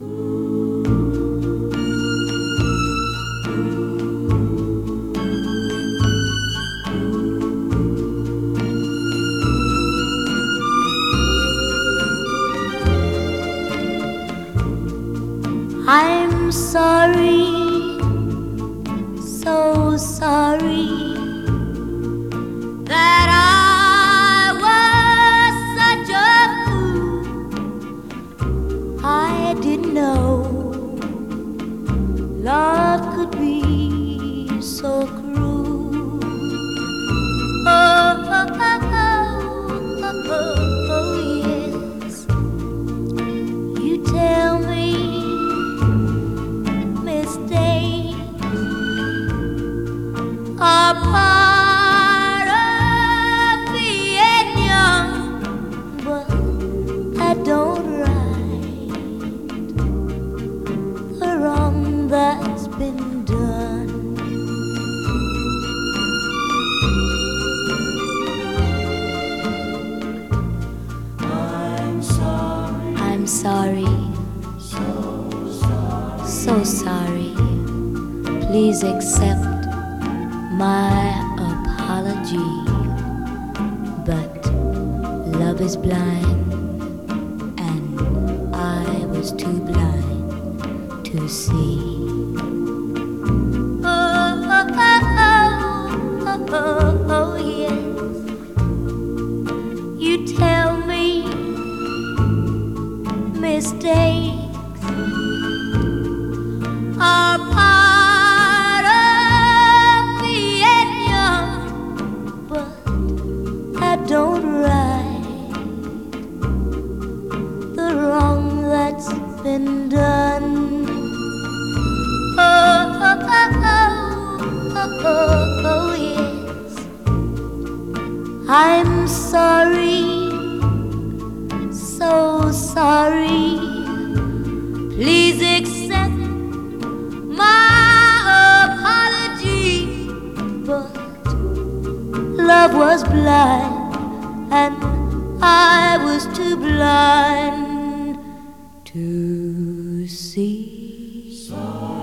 I'm sorry, so sorry that I was such a fool. I didn't know love could be so cruel. Oh, oh, oh, oh, oh, oh, yes. You tell me are part of being young, but that don't right the wrong that's been done. I'm sorry, so sorry. Please accept my apology, but love is blind, and I was too blind to see. Oh, oh, oh, oh, oh, oh, yes. You tell me mistakes are part of don't right the wrong that's been done. Oh, oh, oh, oh, oh, oh, yes. I'm sorry, so sorry. Please accept my apology, but love was blind, and I was too blind to see.